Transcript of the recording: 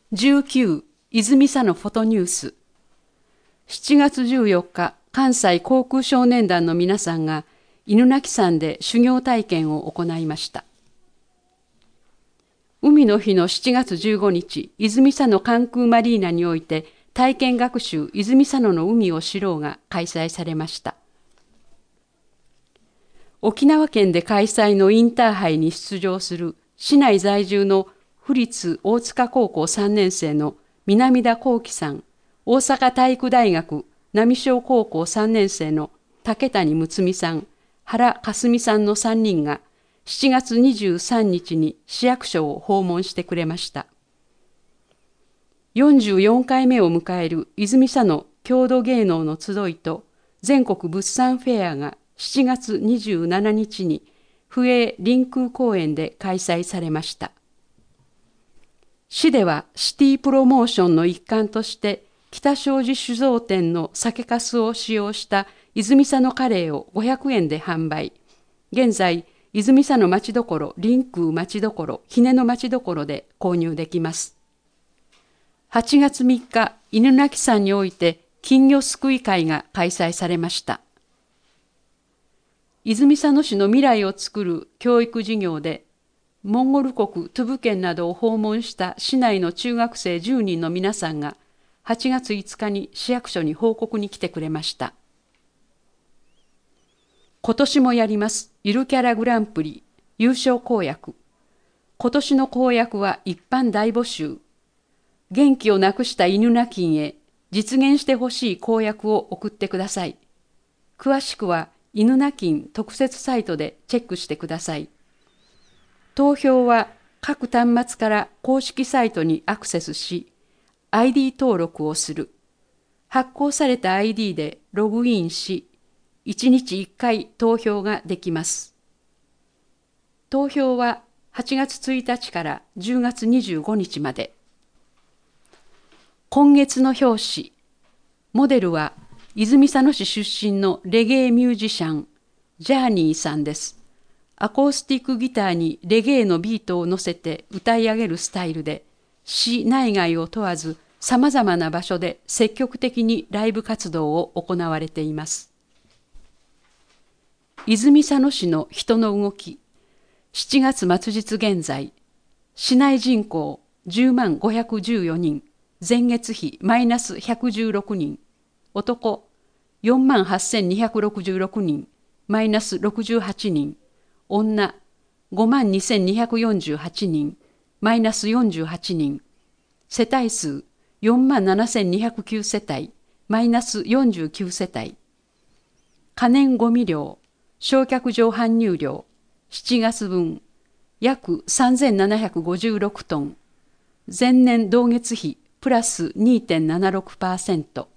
19、泉佐野フォトニュース。7月14日、関西航空少年団の皆さんが犬鳴山で修行体験を行いました。海の日の7月15日、泉佐野関空マリーナにおいて体験学習泉佐野の海を知ろうが開催されました。沖縄県で開催のインターハイに出場する市内在住の府立大塚高校3年生の南田幸喜さん、大阪体育大学浪商高校3年生の竹谷睦美さん、原かすみさんの3人が7月23日に市役所を訪問してくれました。44回目を迎える泉佐野郷土芸能の集いと全国物産フェアが7月27日に府営臨空公園で開催されました。市ではシティプロモーションの一環として北庄司酒造店の酒粕を使用した泉佐野カレーを500円で販売。現在、泉佐野町どころ、臨空町どころ、ひねの町どころで購入できます。8月3日、犬鳴山において金魚すくい会が開催されました。泉佐野市の未来をつくる教育事業で、モンゴル国トゥブ県などを訪問した市内の中学生10人の皆さんが8月5日に市役所に報告に来てくれました。今年もやりますゆるキャラグランプリ優勝公約。今年の公約は一般大募集。元気をなくした犬鳴金へ実現してほしい公約を送ってください。詳しくは犬鳴金特設サイトでチェックしてください。投票は各端末から公式サイトにアクセスし、ID 登録をする。発行された ID でログインし、1日1回投票ができます。投票は8月1日から10月25日まで。今月の表紙、モデルは泉佐野市出身のレゲエミュージシャン、ジャーニーさんです。アコースティックギターにレゲエのビートを乗せて歌い上げるスタイルで、市内外を問わず様々な場所で積極的にライブ活動を行われています。泉佐野市の人の動き。7月末日現在、市内人口10万514人、前月比マイナス116人、男4万8266人、マイナス68人、女5万2248人、マイナス48人、世帯数4万7209世帯、マイナス49世帯、可燃ごみ量、焼却場搬入量、7月分、約3756トン、前年同月比プラス 2.76%、